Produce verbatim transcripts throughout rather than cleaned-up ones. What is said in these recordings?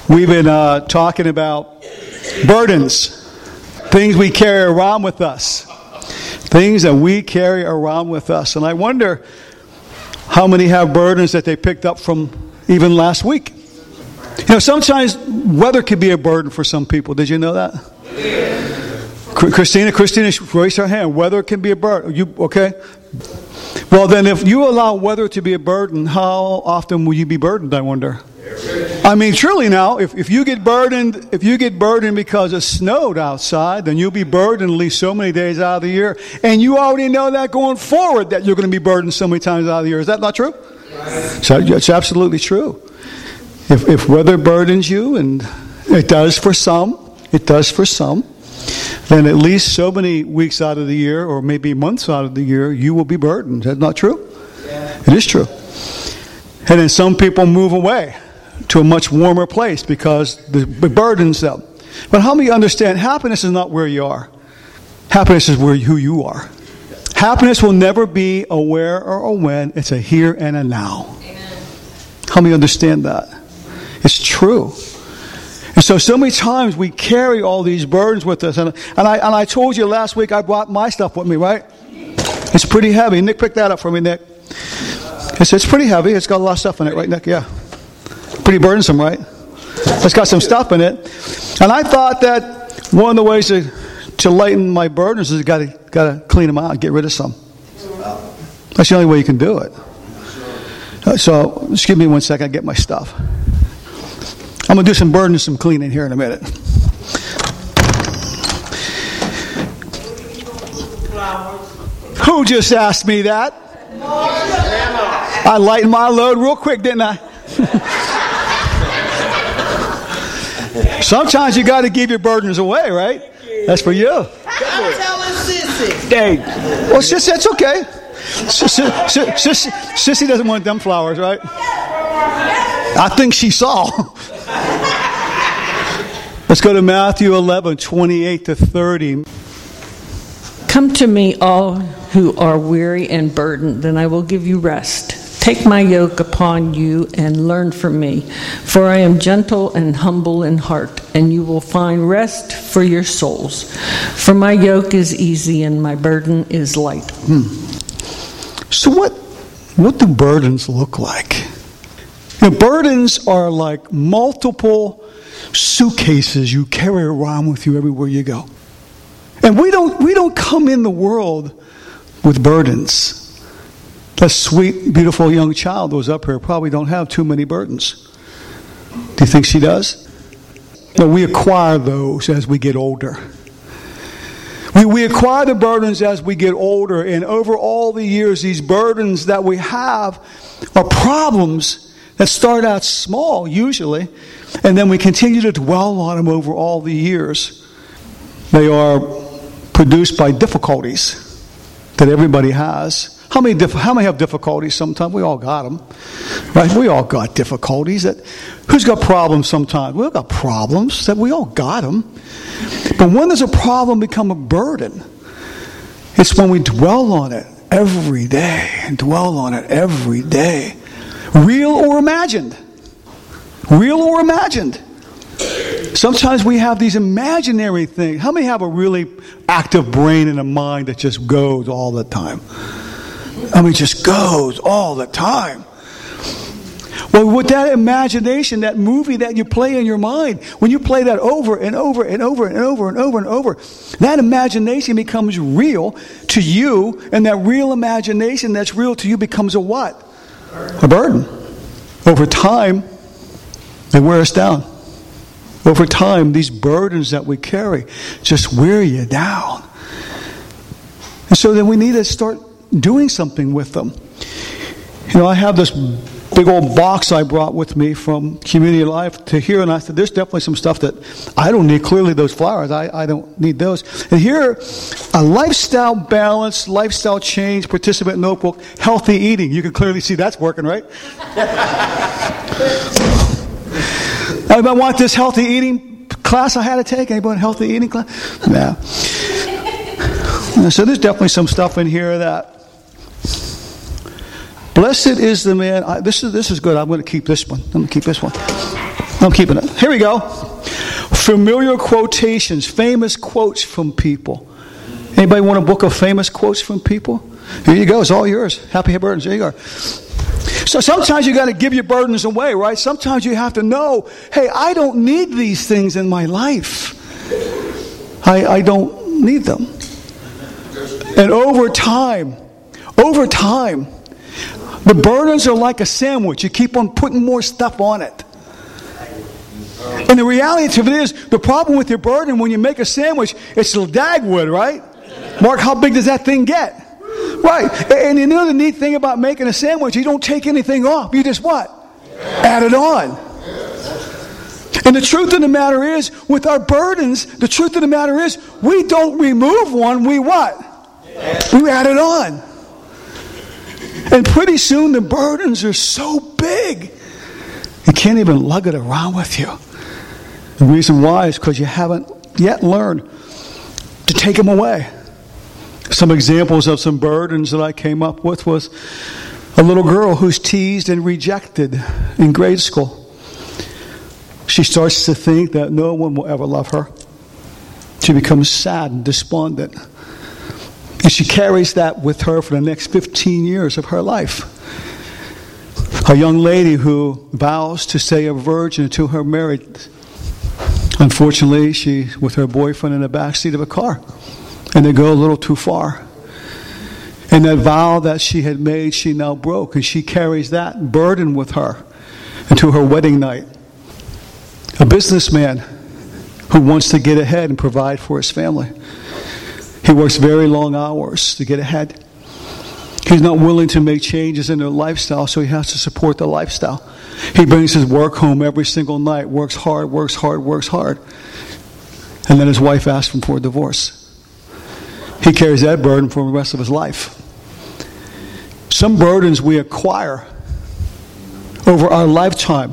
We've been uh, talking about burdens, things we carry around with us, things that we carry around with us. And I wonder how many have burdens that they picked up from even last week. You know, sometimes weather can be a burden for some people. Did you know that? Christina, Christina, raise her hand. Weather can be a burden. You okay? Well, then, if you allow weather to be a burden, how often will you be burdened? I wonder. I mean, truly now, if, if you get burdened, if you get burdened because it snowed outside, then you'll be burdened at least so many days out of the year, and you already know that going forward that you're going to be burdened so many times out of the year. Is that not true? Right. So it's absolutely true. If, if weather burdens you, and it does for some, it does for some, then at least so many weeks out of the year, or maybe months out of the year, you will be burdened. Is that not true? Yeah. It is true. And then some people move away to a much warmer place because the, the burdens them. But how many understand happiness is not where you are? Happiness is where who you are. Happiness will never be a where or a when. It's a here and a now. Amen. How many understand that? It's true. And so, so many times we carry all these burdens with us. And, and, I, and I told you last week I brought my stuff with me, right? It's pretty heavy. Nick, pick that up for me, Nick. It's, it's pretty heavy. It's got a lot of stuff in it, right, Nick? Yeah. Pretty burdensome, right? It's got some stuff in it. And I thought that one of the ways to, to lighten my burdens is got to got to clean them out and get rid of some. That's the only way you can do it. So, just give me one second. I get my stuff. I'm going to do some burden and some cleaning here in a minute. Who just asked me that? I lightened my load real quick, didn't I? Sometimes you got to give your burdens away, right? That's for you. I'm telling Sissy. Hey, well, Sissy, that's okay. Sissy, Sissy, Sissy doesn't want them flowers, right? I think she saw. Let's go to Matthew eleven, twenty-eight to thirty. Come to me, all who are weary and burdened, and I will give you rest. Take my yoke upon you and learn from me, for I am gentle and humble in heart, and you will find rest for your souls. For my yoke is easy and my burden is light. Hmm. So what, what do burdens look like? You know, burdens are like multiple suitcases you carry around with you everywhere you go. And we don't we don't come in the world with burdens. That sweet, beautiful young child that was up here probably don't have too many burdens. Do you think she does? No, we acquire those as we get older. We, we acquire the burdens as we get older, and over all the years, these burdens that we have are problems that start out small, usually, and then we continue to dwell on them over all the years. They are produced by difficulties that everybody has. How many diff- how many have difficulties sometimes? We all got them, right? We all got difficulties. That who's got problems sometimes? We've got problems that we all got them. But when does a problem become a burden? It's when we dwell on it every day and dwell on it every day. Real or imagined. Real or imagined. Sometimes we have these imaginary things. How many have a really active brain and a mind that just goes all the time? I mean, just goes all the time. Well, with that imagination, that movie that you play in your mind, when you play that over and over and over and over and over and over, that imagination becomes real to you, and that real imagination that's real to you becomes a what? A burden. Over time, they wear us down. Over time, these burdens that we carry just wear you down. And so then we need to start doing something with them. You know, I have this big old box I brought with me from Community Life to here, and I said, there's definitely some stuff that I don't need. Clearly, those flowers, I, I don't need those. And here, a lifestyle balance, lifestyle change, participant notebook, healthy eating. You can clearly see that's working, right? Anybody want this healthy eating class I had to take? Anybody healthy eating class? Yeah. So there's definitely some stuff in here that blessed is the man. I, this is this is good. I'm going to keep this one. I'm going to keep this one. I'm keeping it. Here we go. Familiar quotations, famous quotes from people. Anybody want a book of famous quotes from people? Here you go. It's all yours. Happy burdens. There you go. So sometimes you got to give your burdens away, right? Sometimes you have to know, hey, I don't need these things in my life. I, I don't need them. And over time, over time, the burdens are like a sandwich. You keep on putting more stuff on it. And the reality of it is, the problem with your burden, when you make a sandwich, it's the Dagwood, right? Mark, how big does that thing get? Right. And you know the neat thing about making a sandwich, you don't take anything off. You just what? Add it on. And the truth of the matter is, with our burdens, the truth of the matter is, we don't remove one, we what? We add it on. And pretty soon the burdens are so big, you can't even lug it around with you. The reason why is because you haven't yet learned to take them away. Some examples of some burdens that I came up with was a little girl who's teased and rejected in grade school. She starts to think that no one will ever love her. She becomes sad and despondent. And she carries that with her for the next fifteen years of her life. A young lady who vows to stay a virgin until her marriage. Unfortunately, she's with her boyfriend in the backseat of a car. And they go a little too far. And that vow that she had made, she now broke. And she carries that burden with her into her wedding night. A businessman who wants to get ahead and provide for his family. He works very long hours to get ahead. He's not willing to make changes in their lifestyle, so he has to support the lifestyle. He brings his work home every single night, works hard, works hard, works hard. And then his wife asks him for a divorce. He carries that burden for the rest of his life. Some burdens we acquire over our lifetime.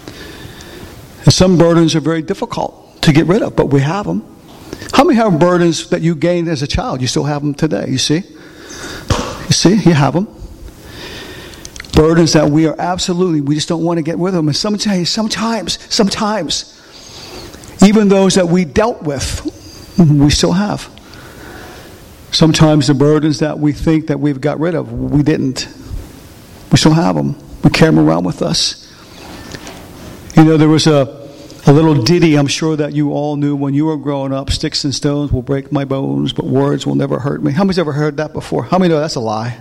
And some burdens are very difficult to get rid of, but we have them. How many have burdens that you gained as a child? You still have them today, you see? You see, you have them. Burdens that we are absolutely, we just don't want to get rid of them. And sometimes, sometimes, sometimes, even those that we dealt with, we still have. Sometimes the burdens that we think that we've got rid of, we didn't. We still have them. We carry them around with us. You know, there was a, a little ditty I'm sure that you all knew when you were growing up. Sticks and stones will break my bones, but words will never hurt me. How many's ever heard that before? How many know that's a lie?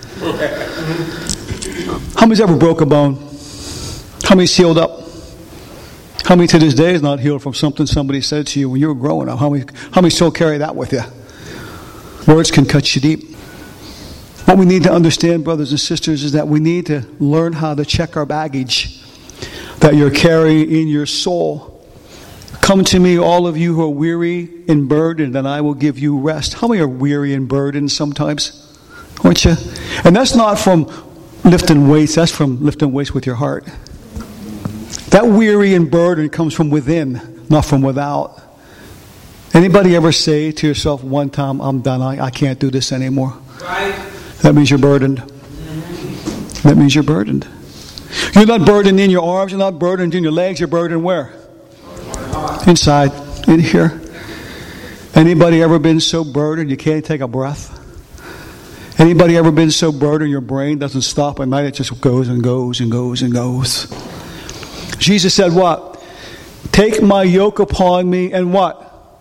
How many's ever broke a bone? How many's healed up? How many to this day is not healed from something somebody said to you when you were growing up? How many, how many still carry that with you? Words can cut you deep. What we need to understand, brothers and sisters, is that we need to learn how to check our baggage that you're carrying in your soul. Come to me, all of you who are weary and burdened, and I will give you rest. How many are weary and burdened sometimes? Aren't you? And that's not from lifting weights. That's from lifting weights with your heart. That weary and burden comes from within, not from without. Anybody ever say to yourself one time, I'm done, I, I can't do this anymore? Right. That means you're burdened. Mm-hmm. That means you're burdened. You're not burdened in your arms, you're not burdened in your legs, you're burdened where? Inside, in here. Anybody ever been so burdened you can't take a breath? Anybody ever been so burdened your brain doesn't stop at night, it just goes and goes and goes and goes? Jesus said what? Take my yoke upon me and what?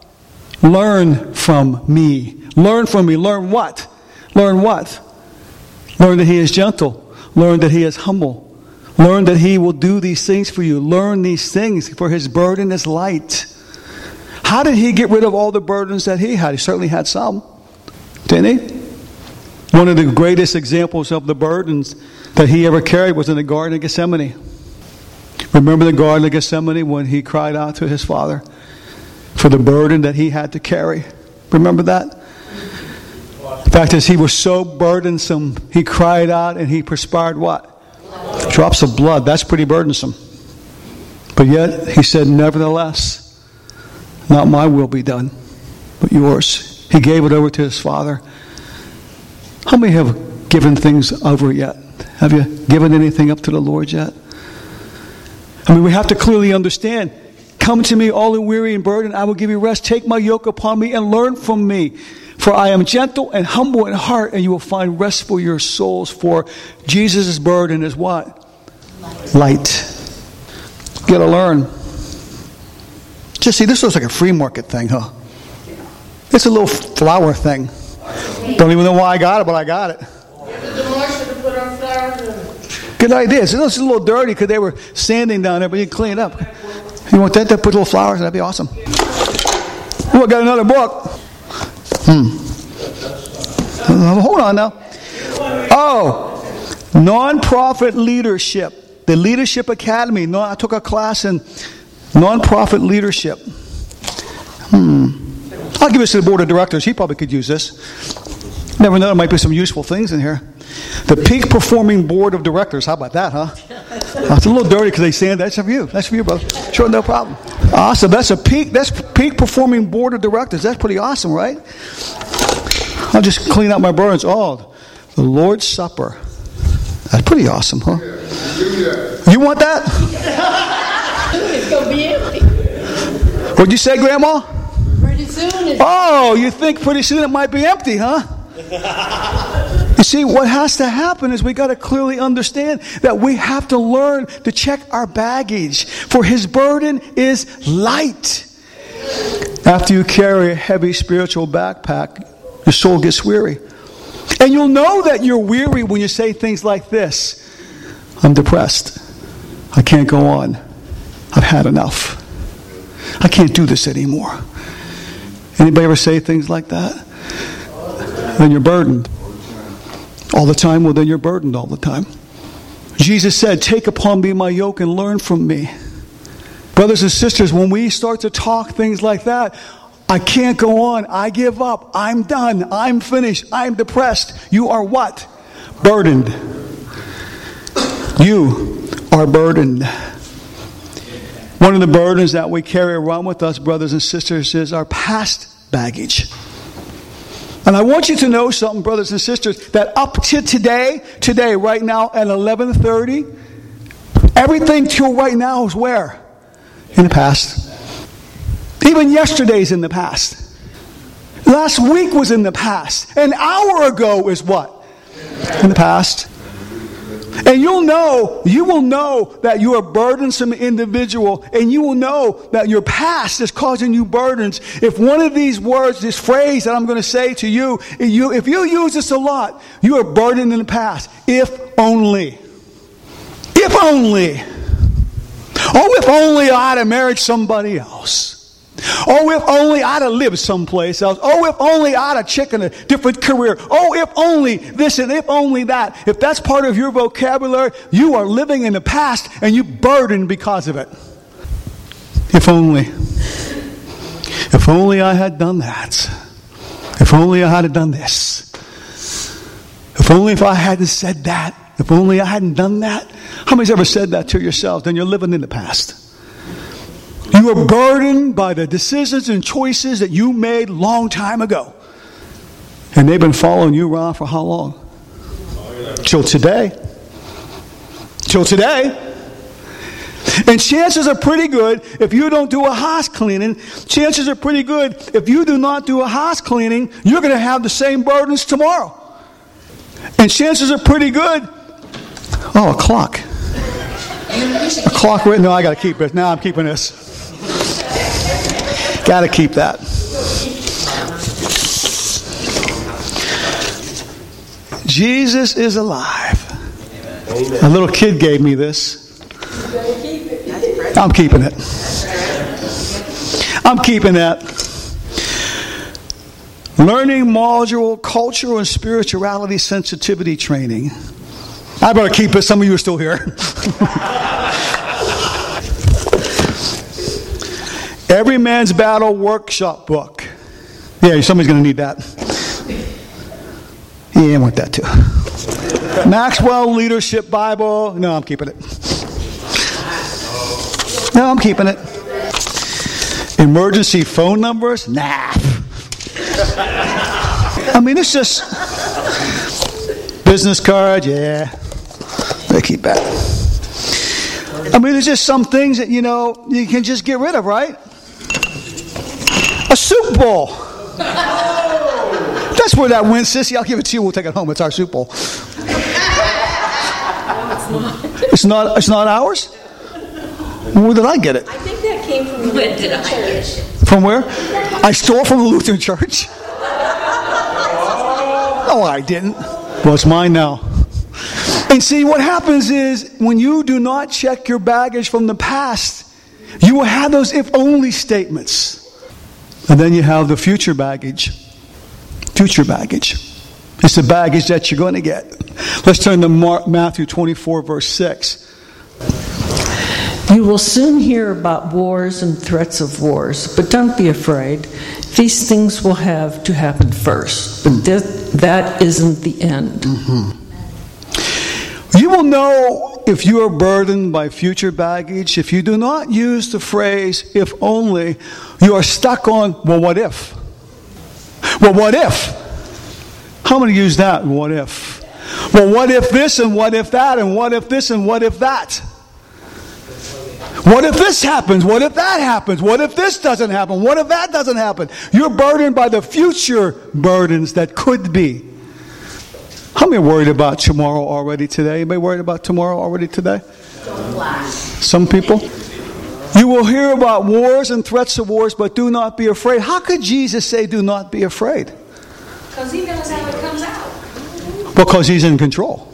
Learn from me. Learn from me. Learn what? Learn what? Learn that he is gentle. Learn that he is humble. Learn that he will do these things for you. Learn these things, for his burden is light. How did he get rid of all the burdens that he had? He certainly had some. Didn't he? One of the greatest examples of the burdens that he ever carried was in the Garden of Gethsemane. Remember the Garden of Gethsemane when he cried out to his Father for the burden that he had to carry? Remember that? The fact is, he was so burdensome, he cried out and he perspired what? Drops of blood. That's pretty burdensome. But yet, he said, nevertheless, not my will be done, but yours. He gave it over to his Father. How many have given things over yet? Have you given anything up to the Lord yet? I mean, we have to clearly understand. Come to me, all who are weary and burdened, I will give you rest. Take my yoke upon me and learn from me. For I am gentle and humble in heart, and you will find rest for your souls. For Jesus' burden is what? Light. You got to learn. Just see, this looks like a free market thing, huh? It's a little flower thing. Don't even know why I got it, but I got it. Good idea. It's a little dirty because they were sanding down there, but you can clean it up. You want that? That put little flowers. That'd be awesome. Oh, I got another book. Hmm. Uh, hold on now. Oh, non-profit leadership. The Leadership Academy. No, I took a class in non-profit leadership. Hmm. I'll give this to the board of directors. He probably could use this. Never know. There might be some useful things in here. The Peak Performing Board of Directors. How about that, huh? Oh, it's a little dirty because they stand. That's for you. That's for you, brother. Sure, no problem. Awesome. That's a peak. That's Peak Performing Board of Directors. That's pretty awesome, right? I'll just clean out my burdens. Oh, the Lord's Supper. That's pretty awesome, huh? You want that? It's gonna be empty. What'd you say, Grandma? Pretty soon. It's Oh, you think pretty soon it might be empty, huh? You see, what has to happen is we got to clearly understand that we have to learn to check our baggage. For his burden is light. After you carry a heavy spiritual backpack, your soul gets weary. And you'll know that you're weary when you say things like this. I'm depressed. I can't go on. I've had enough. I can't do this anymore. Anybody ever say things like that? Then you're burdened. All the time? Well, then you're burdened all the time. Jesus said, take upon me my yoke and learn from me. Brothers and sisters, when we start to talk things like that, I can't go on. I give up. I'm done. I'm finished. I'm depressed. You are what? Burdened. You are burdened. One of the burdens that we carry around with us, brothers and sisters, is our past baggage. And I want you to know something, brothers and sisters, that up to today, today, right now at eleven thirty, everything till right now is where? In the past. Even yesterday's in the past. Last week was in the past. An hour ago is what? In the past. And you'll know, you will know that you're a burdensome individual, and you will know that your past is causing you burdens. If one of these words, this phrase that I'm going to say to you, you if you use this a lot, you are burdened in the past. If only. If only. Oh, if only I'd have married somebody else. Oh, if only I'd have lived someplace else. Oh, if only I'd have taken a different career. Oh, if only this and if only that. If that's part of your vocabulary, you are living in the past and you're burdened because of it. If only. If only I had done that. If only I had done this. If only if I hadn't said that. If only I hadn't done that. How many's ever said that to yourself? Then you're living in the past. You are burdened by the decisions and choices that you made long time ago. And they've been following you around for how long? Till today. Till today. And chances are pretty good if you don't do a house cleaning. Chances are pretty good if you do not do a house cleaning, you're going to have the same burdens tomorrow. And chances are pretty good. Oh, a clock. A clock right now. I got to keep it. Now I'm keeping this. Got to keep that. Jesus is alive. A little kid gave me this. I'm keeping it. I'm keeping that. Learning module, cultural and spirituality sensitivity training. I better keep it. Some of you are still here. Every Man's Battle workshop book. Yeah, somebody's going to need that. Yeah, I want that too. Maxwell Leadership Bible. No, I'm keeping it. No, I'm keeping it. Emergency phone numbers? Nah. I mean, it's just business card. Yeah, I keep that. I mean, there's just some things that, you know, you can just get rid of, right? A soup bowl. That's where that went, sissy. I'll give it to you. We'll take it home. It's our soup bowl. It's not. It's not ours. Where did I get it? I think that came from the Lutheran church. From where? I stole from the Lutheran church. Oh, I didn't. Well, it's mine now. And see, what happens is when you do not check your baggage from the past, you will have those if-only statements. And then you have the future baggage. Future baggage. It's the baggage that you're going to get. Let's turn to Mark, Matthew twenty-four, verse six. You will soon hear about wars and threats of wars, but don't be afraid. These things will have to happen first, but th- that isn't the end. Mm-hmm. You will know if you are burdened by future baggage. If you do not use the phrase, if only, you are stuck on, well, what if? Well, what if? How many use that? What if? Well, what if this and what if that and what if this and what if that? What if this happens? What if that happens? What if this doesn't happen? What if that doesn't happen? You're burdened by the future burdens that could be. How many are worried about tomorrow already today? Anybody worried about tomorrow already today? Some people. You will hear about wars and threats of wars, but do not be afraid. How could Jesus say do not be afraid? Because he knows how it comes out. Because he's in control.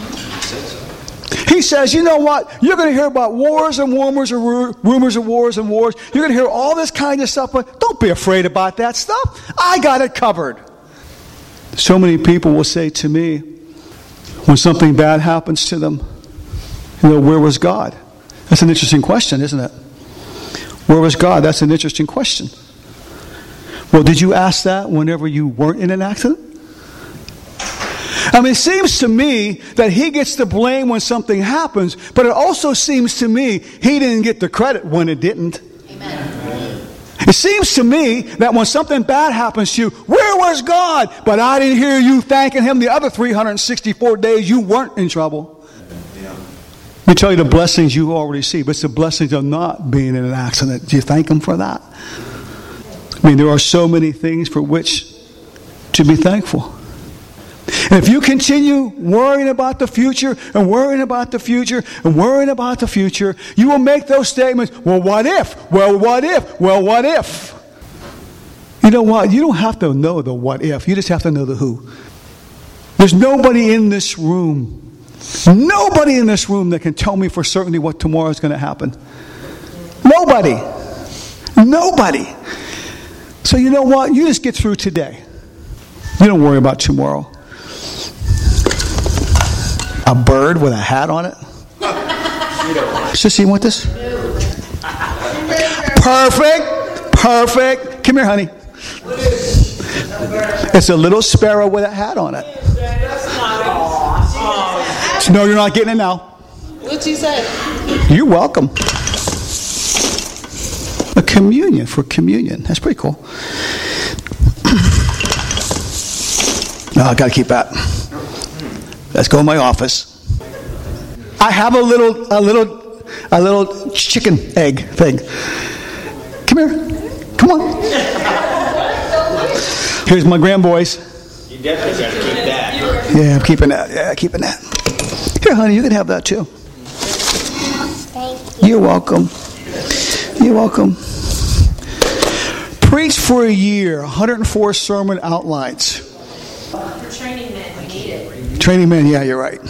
He says, you know what? You're going to hear about wars and rumors of rumors of wars and wars. You're going to hear all this kind of stuff, but don't be afraid about that stuff. I got it covered. So many people will say to me, when something bad happens to them, you know, where was God? That's an interesting question, isn't it? Where was God? That's an interesting question. Well, did you ask that whenever you weren't in an accident? I mean, it seems to me that he gets the blame when something happens, but it also seems to me he didn't get the credit when it didn't. Amen. It seems to me that when something bad happens to you, where was God? But I didn't hear you thanking him the other three hundred sixty-four days you weren't in trouble. Let me tell you the blessings you already see, but it's the blessings of not being in an accident. Do you thank him for that? I mean, there are so many things for which to be thankful. And if you continue worrying about the future and worrying about the future and worrying about the future, you will make those statements, well, what if? Well, what if? Well, what if? You know what? You don't have to know the what if. You just have to know the who. There's nobody in this room, nobody in this room that can tell me for certainty what tomorrow is going to happen. Nobody. Nobody. So you know what? You just get through today. You don't worry about tomorrow. A bird with a hat on it? Sissy, you want this? Perfect. Perfect. Come here, honey. It's a little sparrow with a hat on it. No, you're not getting it now. What'd you say? You're welcome. A communion for communion. That's pretty cool. No, I got to keep that. Let's go in my office. I have a little, a little, a little chicken egg thing. Come here. Come on. Here's my grandboys. You definitely got to keep that. Yeah, I'm keeping that. Yeah, keeping that. Here, honey, you can have that too. Thank you. You're welcome. You're welcome. Preach for a year, one hundred four sermon outlines. For training men, we need it. Training men, yeah, you're right.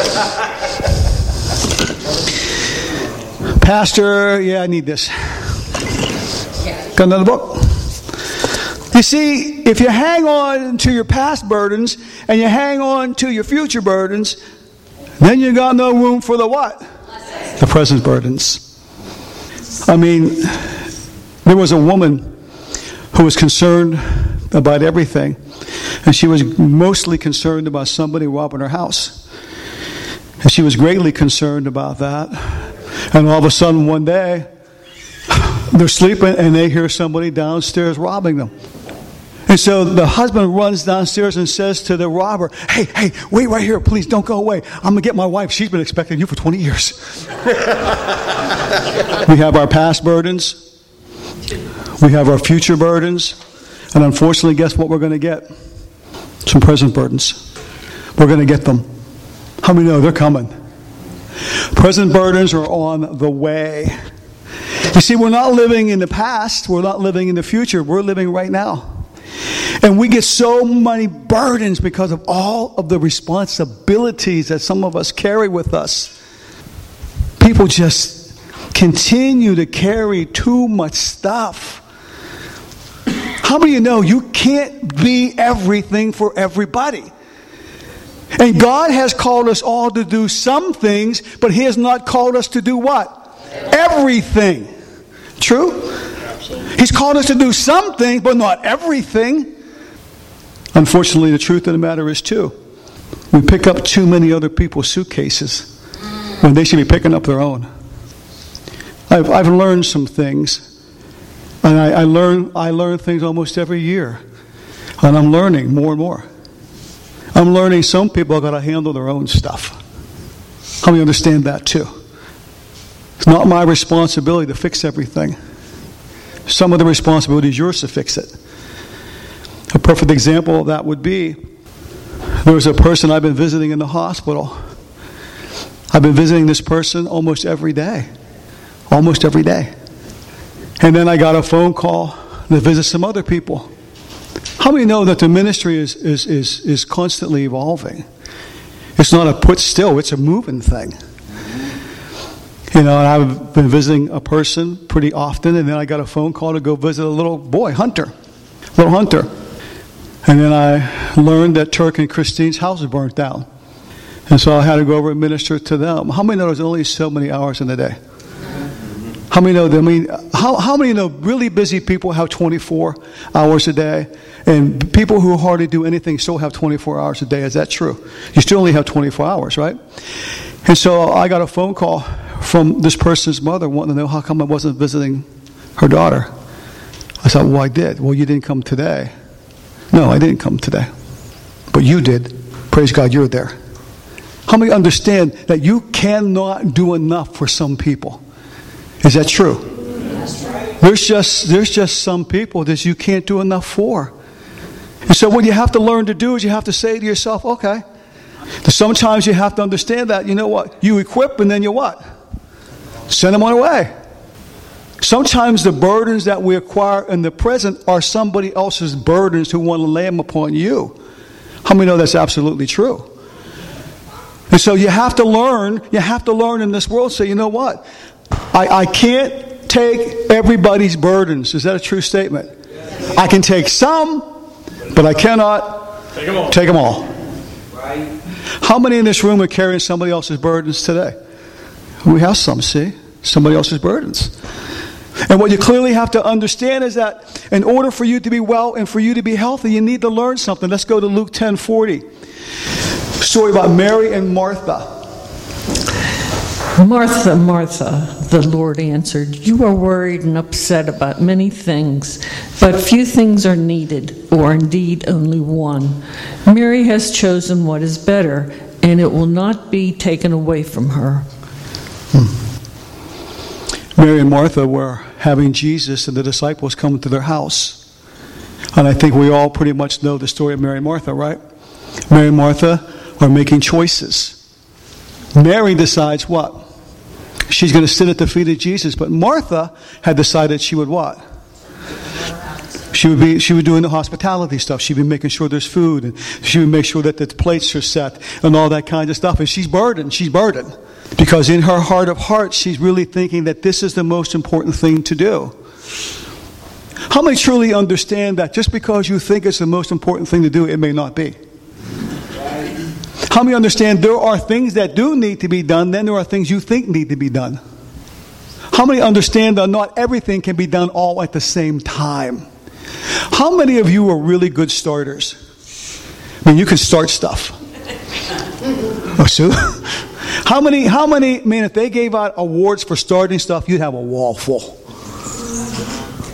Pastor, yeah, I need this. Got another book? You see, if you hang on to your past burdens and you hang on to your future burdens, then you got no room for the what? The present burdens. I mean, there was a woman who was concerned about everything. And she was mostly concerned about somebody robbing her house. And she was greatly concerned about that. And all of a sudden one day, they're sleeping and they hear somebody downstairs robbing them. And so the husband runs downstairs and says to the robber, hey, hey, wait right here. Please don't go away. I'm going to get my wife. She's been expecting you for twenty years. We have our past burdens. We have our future burdens. And unfortunately, guess what we're going to get? Some present burdens. We're going to get them. How many know they're coming? Present burdens are on the way. You see, we're not living in the past. We're not living in the future. We're living right now. And we get so many burdens because of all of the responsibilities that some of us carry with us. People just continue to carry too much stuff. How many of you know you can't be everything for everybody? And God has called us all to do some things, but He has not called us to do what? Everything. True? He's called us to do some things, but not everything. Unfortunately, the truth of the matter is, too, we pick up too many other people's suitcases when they should be picking up their own. I've, I've learned some things. And I, I learn I learn things almost every year. And I'm learning more and more. I'm learning some people have got to handle their own stuff. How many understand that too? It's not my responsibility to fix everything. Some of the responsibility is yours to fix it. A perfect example of that would be, there was a person I've been visiting in the hospital. I've been visiting this person almost every day. Almost every day. And then I got a phone call to visit some other people. How many know that the ministry is, is, is, is constantly evolving? It's not a put still, it's a moving thing. You know, and I've been visiting a person pretty often, and then I got a phone call to go visit a little boy, Hunter. Little Hunter. And then I learned that Turk and Christine's house was burnt down. And so I had to go over and minister to them. How many know there's only so many hours in the day? How many know? I mean, how how many know really busy people have twenty-four hours a day, and people who hardly do anything still have twenty-four hours a day? Is that true? You still only have twenty-four hours, right? And so I got a phone call from this person's mother wanting to know how come I wasn't visiting her daughter. I said, well, I did. Well, you didn't come today. No, I didn't come today, but you did. Praise God, you're there. How many understand that you cannot do enough for some people? Is that true? There's just there's just some people that you can't do enough for. And so what you have to learn to do is you have to say to yourself, okay. Sometimes you have to understand that, you know what? You equip and then you what? Send them on their way. Sometimes the burdens that we acquire in the present are somebody else's burdens who want to lay them upon you. How many know that's absolutely true? And so you have to learn, you have to learn in this world, say, you know what? I, I can't take everybody's burdens. Is that a true statement? Yes. I can take some, but I cannot take them all. Take them all. Right. How many in this room are carrying somebody else's burdens today? We have some, see? Somebody else's burdens. And what you clearly have to understand is that in order for you to be well and for you to be healthy, you need to learn something. Let's go to Luke ten forty. Story about Mary and Martha. Martha, Martha, the Lord answered, you are worried and upset about many things, but few things are needed, or indeed only one. Mary has chosen what is better, and it will not be taken away from her. Hmm. Mary and Martha were having Jesus and the disciples come to their house. And I think we all pretty much know the story of Mary and Martha, right? Mary and Martha are making choices. Mary decides what? She's going to sit at the feet of Jesus. But Martha had decided she would what? She would be she would doing the hospitality stuff. She'd be making sure there's food, and she would make sure that the plates are set and all that kind of stuff. And she's burdened. She's burdened. Because in her heart of hearts, she's really thinking that this is the most important thing to do. How many truly understand that just because you think it's the most important thing to do, it may not be? How many understand there are things that do need to be done, then there are things you think need to be done? How many understand that not everything can be done all at the same time? How many of you are really good starters? I mean, you can start stuff. Oh, Sue? How many, how many, I mean, if they gave out awards for starting stuff, you'd have a wall full.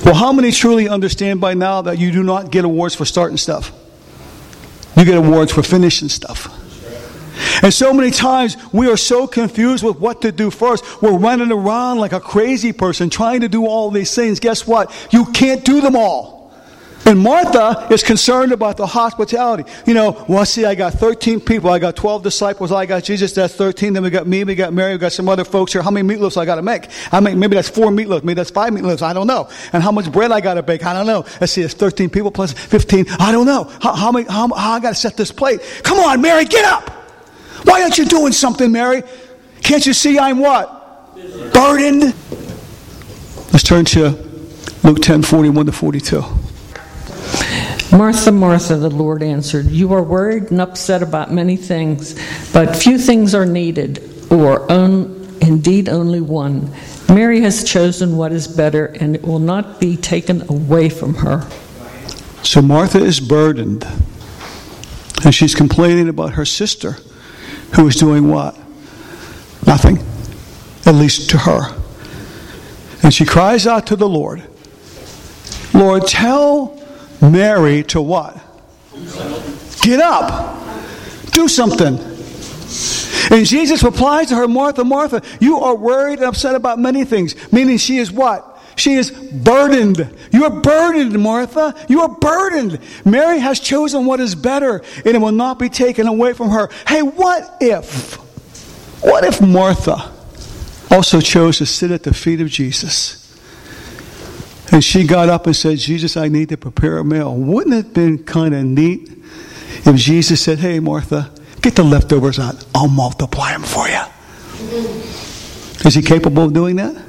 Well, how many truly understand by now that you do not get awards for starting stuff? You get awards for finishing stuff. And so many times we are so confused with what to do first. We're running around like a crazy person trying to do all these things. Guess what? You can't do them all. And Martha is concerned about the hospitality. You know, well, see, I got thirteen people. I got twelve disciples. I got Jesus. That's thirteen. Then we got me. We got Mary. We got some other folks here. How many meatloaves I got to make? I mean, maybe that's four meatloaves. Maybe that's five meatloaves. I don't know. And how much bread I got to bake? I don't know. Let's see, it's thirteen people plus fifteen. I don't know. How, how many? How, how I got to set this plate? Come on, Mary, get up. Why aren't you doing something, Mary? Can't you see I'm what? Burdened. Let's turn to Luke ten, forty-one to forty-two. Martha, Martha, the Lord answered, you are worried and upset about many things, but few things are needed, or on, indeed only one. Mary has chosen what is better, and it will not be taken away from her. So Martha is burdened, and she's complaining about her sister, who is doing what? Nothing, at least to her. And she cries out to the Lord, Lord, tell Mary to what? Get up. Do something. And Jesus replies to her, Martha, Martha, you are worried and upset about many things. Meaning she is what? She is burdened. You are burdened, Martha. You are burdened. Mary has chosen what is better, and it will not be taken away from her. Hey, what if? What if Martha also chose to sit at the feet of Jesus? And she got up and said, Jesus, I need to prepare a meal. Wouldn't it have been kind of neat if Jesus said, hey, Martha, get the leftovers out. I'll multiply them for you. Is he capable of doing that?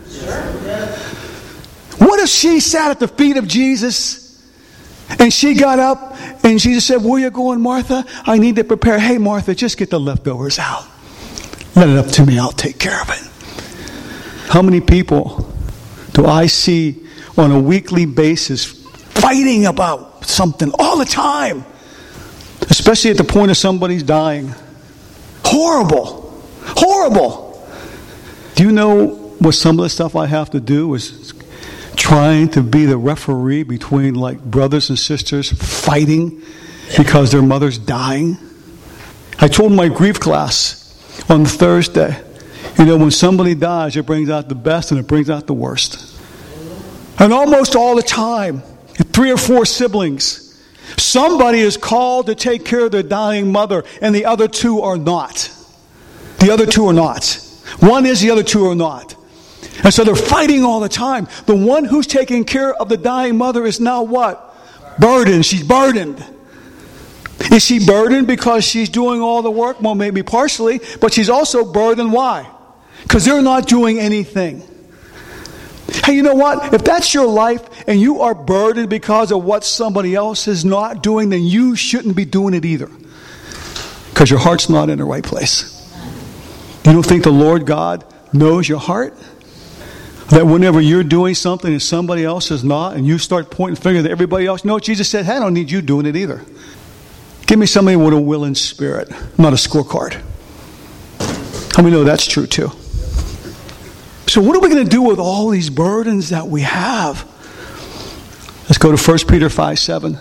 Sure. What if she sat at the feet of Jesus and she got up and Jesus said, where are you going, Martha? I need to prepare. Hey, Martha, just get the leftovers out. Let it up to me. I'll take care of it. How many people do I see on a weekly basis fighting about something all the time, especially at the point of somebody's dying? Horrible. Horrible. Do you know what some of the stuff I have to do is trying to be the referee between like brothers and sisters fighting because their mother's dying? I told my grief class on Thursday, you know, when somebody dies, it brings out the best and it brings out the worst. And almost all the time, three or four siblings, somebody is called to take care of their dying mother, and the other two are not. The other two are not. One is, the other two are not. And so they're fighting all the time. The one who's taking care of the dying mother is now what? Burdened. She's burdened. Is she burdened because she's doing all the work? Well, maybe partially, but she's also burdened. Why? Because they're not doing anything. Hey, you know what? If that's your life and you are burdened because of what somebody else is not doing, then you shouldn't be doing it either. Because your heart's not in the right place. You don't think the Lord God knows your heart? That whenever you're doing something and somebody else is not, and you start pointing fingers at everybody else, no, Jesus said, hey, I don't need you doing it either. Give me somebody with a willing spirit, not a scorecard. How many know that's true too? So what are we going to do with all these burdens that we have? Let's go to First Peter five seven.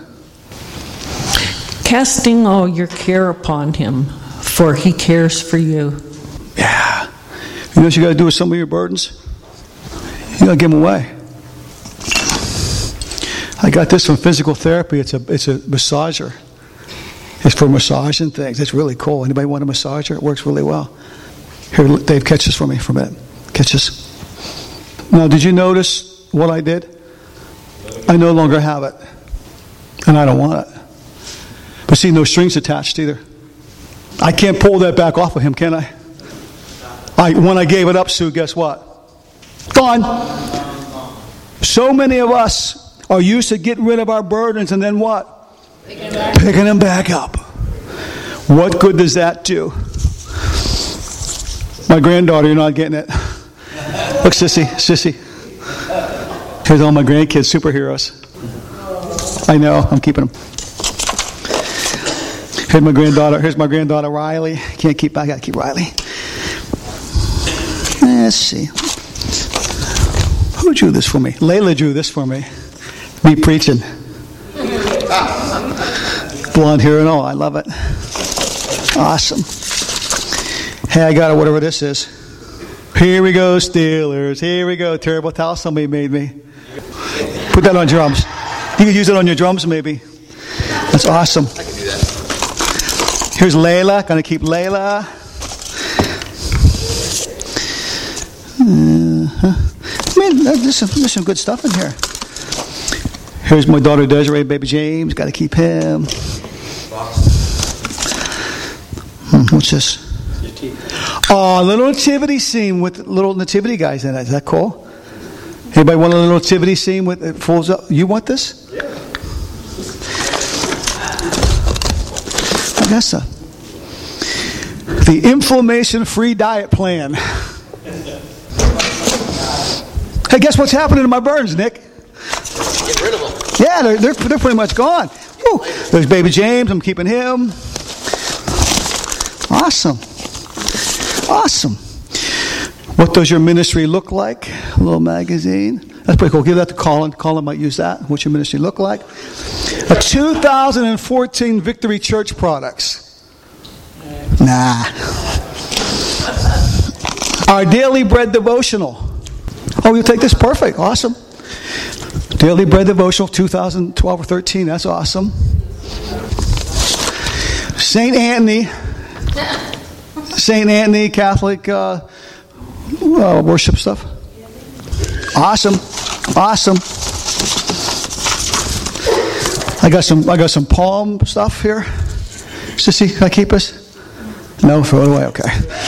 Casting all your care upon him, for he cares for you. Yeah. You know what you got to do with some of your burdens? You got to give them away. I got this from physical therapy. It's a it's a massager. It's for massaging things. It's really cool. Anybody want a massager? It works really well. Here, Dave, catch this for me for a minute. Catch this. Now, did you notice what I did? I no longer have it. And I don't want it. But see, no strings attached either. I can't pull that back off of him, can I? I when I gave it up, Sue, guess what? Gone. So many of us are used to getting rid of our burdens and then what? Picking them back, Picking them back up. What good does that do? My granddaughter, you're not getting it. Look, Sissy, Sissy. Here's all my grandkids, superheroes. I know, I'm keeping them. Here's my granddaughter. Here's my granddaughter, Riley. Can't keep, I gotta keep Riley. Let's see. Who drew this for me? Layla drew this for me. Me preaching. Blonde hair and all. I love it. Awesome. Hey, I got it, whatever this is. Here we go, Steelers. Here we go. Terrible towel somebody made me. Put that on drums. You can use it on your drums, maybe. That's awesome. I can do that. Here's Layla. Gonna keep Layla. Uh-huh. I mean, there's some, there's some good stuff in here. Here's my daughter Desiree, baby James. Got to keep him. Hmm, what's this? Oh, a little nativity scene with little nativity guys in it. Is that cool? Anybody want a little nativity scene with it folds up? You want this? Yeah. I guess so. The inflammation-free diet plan. Hey, guess what's happening to my burns, Nick? Get rid of them. Yeah, they're, they're, they're pretty much gone. Whew. There's baby James. I'm keeping him. Awesome. Awesome. What does your ministry look like? A little magazine. That's pretty cool. Give that to Colin. Colin might use that. What's your ministry look like? A two thousand fourteen Victory Church products. Nah. Our Daily Bread devotional. Oh, you'll take this? Perfect. Awesome. Daily Bread devotional, two thousand twelve or thirteen. That's awesome. Saint Anthony. Saint Anthony Catholic uh, uh, worship stuff. Awesome. Awesome. I got some I got some palm stuff here. Sissy, can I keep this? No, throw it away. Okay.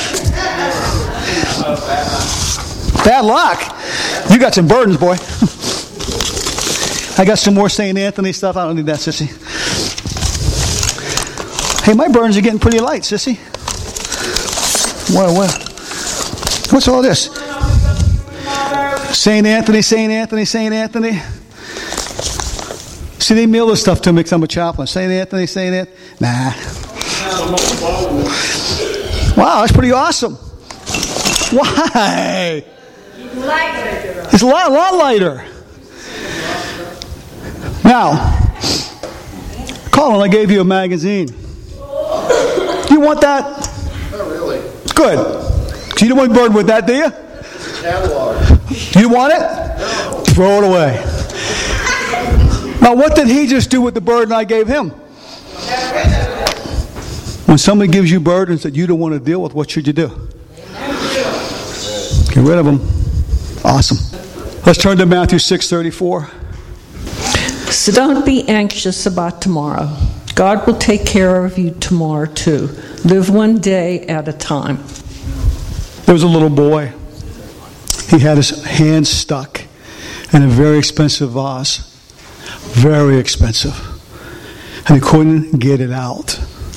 Bad luck. You got some burdens, boy. I got some more Saint Anthony stuff. I don't need that, Sissy. Hey, my burdens are getting pretty light, Sissy. What, what? What's all this? Saint Anthony, Saint Anthony, Saint Anthony. See, they mail this stuff to me because I'm a chaplain. Saint Anthony, Saint Anthony. Nah. Wow, that's pretty awesome. Why? It's a lot, a lot lighter. Now, Colin, I gave you a magazine. Do you want that? Not really. Good. You don't want to burden with that, do you? Catalog. You want it? No. Throw it away. Now, what did he just do with the burden I gave him? When somebody gives you burdens that you don't want to deal with, what should you do? Get rid of them. Awesome. Let's turn to Matthew six thirty-four. So don't be anxious about tomorrow. God will take care of you tomorrow too. Live one day at a time. There was a little boy. He had his hand stuck in a very expensive vase. Very expensive. And he couldn't get it out.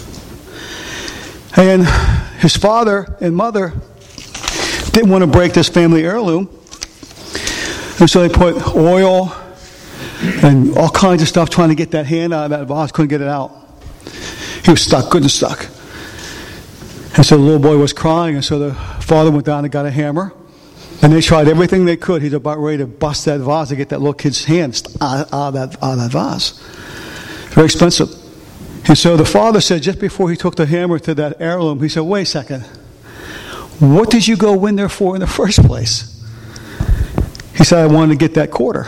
And his father and mother didn't want to break this family heirloom. And so they put oil and all kinds of stuff trying to get that hand out of that vase. Couldn't get it out. He was stuck, couldn't stuck. And so the little boy was crying, and so the father went down and got a hammer. And they tried everything they could. He's about ready to bust that vase to get that little kid's hand out of that, out of that vase. Very expensive. And so the father said, just before he took the hammer to that heirloom, he said, wait a second. What did you go in there for in the first place? He said, I wanted to get that quarter.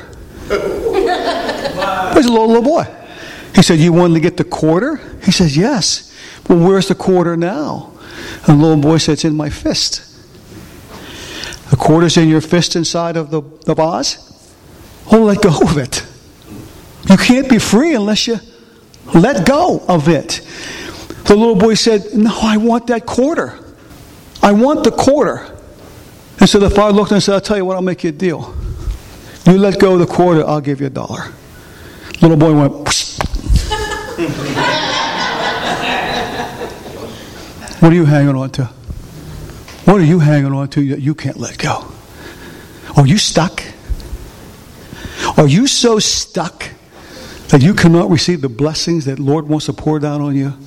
He was a little, little boy. He said, you wanted to get the quarter? He says, yes. Well, where's the quarter now? And the little boy said, it's in my fist. The quarter's in your fist inside of the, the vase? Oh, let go of it. You can't be free unless you let go of it. The little boy said, no, I want that quarter. I want the quarter. And so the father looked and said, I'll tell you what, I'll make you a deal. You let go of the quarter, I'll give you a dollar. Little boy went, what are you hanging on to? What are you hanging on to that you can't let go? Are you stuck? Are you so stuck that you cannot receive the blessings that Lord wants to pour down on you?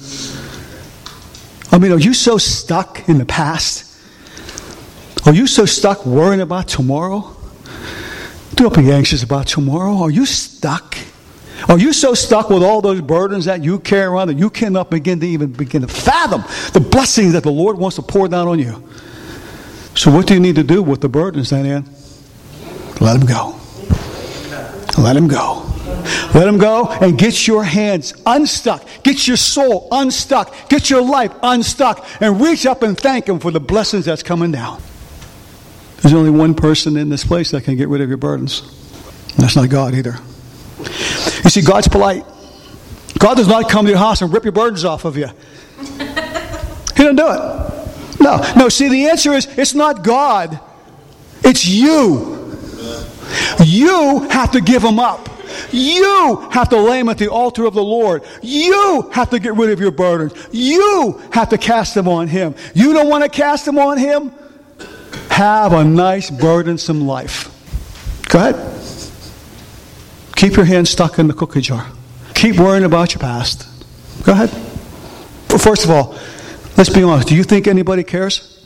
I mean, are you so stuck in the past? Are you so stuck worrying about tomorrow Do not be anxious about tomorrow. Are you stuck? Are you so stuck with all those burdens that you carry around that you cannot begin to even begin to fathom the blessings that the Lord wants to pour down on you? So what do you need to do with the burdens, Diane? Let them go. Let them go. Let them go and get your hands unstuck. Get your soul unstuck. Get your life unstuck. And reach up and thank Him for the blessings that's coming down. There's only one person in this place that can get rid of your burdens. And that's not God either. You see, God's polite. God does not come to your house and rip your burdens off of you. He doesn't do it. No. No, see, the answer is it's not God. It's you. You have to give them up. You have to lay them at the altar of the Lord. You have to get rid of your burdens. You have to cast them on Him. You don't want to cast them on Him? Have a nice, burdensome life. Go ahead. Keep your hands stuck in the cookie jar. Keep worrying about your past. Go ahead. First of all, let's be honest. Do you think anybody cares?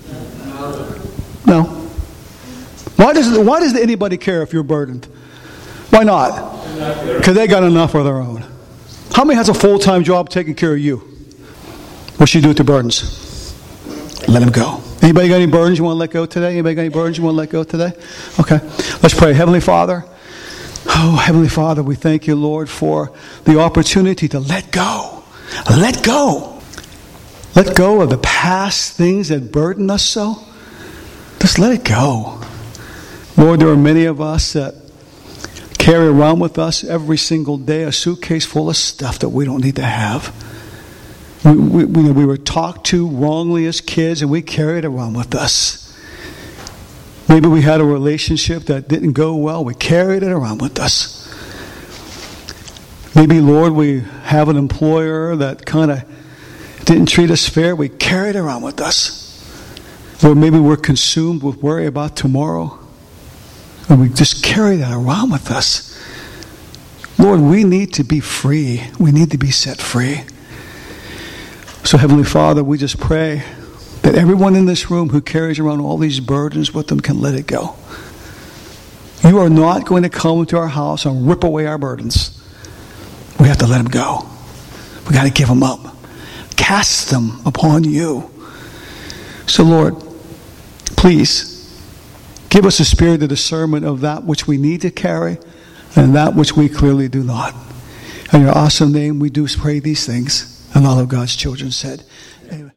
No. Why does why does anybody care if you're burdened? Why not? Because they got enough of their own. How many has a full-time job taking care of you? What should you do with your burdens? Let them go. Anybody got any burdens you want to let go today? Anybody got any burdens you want to let go today? Okay. Let's pray. Heavenly Father. Oh, Heavenly Father, we thank you, Lord, for the opportunity to let go. Let go. Let go of the past things that burden us so. Just let it go. Lord, there are many of us that carry around with us every single day a suitcase full of stuff that we don't need to have. We, we, we were talked to wrongly as kids, and we carry it around with us. Maybe we had a relationship that didn't go well. We carried it around with us. Maybe, Lord, we have an employer that kind of didn't treat us fair. We carried it around with us. Or maybe we're consumed with worry about tomorrow. And we just carry that around with us. Lord, we need to be free. We need to be set free. So, Heavenly Father, we just pray that everyone in this room who carries around all these burdens with them can let it go. You are not going to come to our house and rip away our burdens. We have to let them go. We got to give them up. Cast them upon you. So, Lord, please give us a spirit of discernment of that which we need to carry and that which we clearly do not. In your awesome name, we do pray these things. And all of God's children said, amen.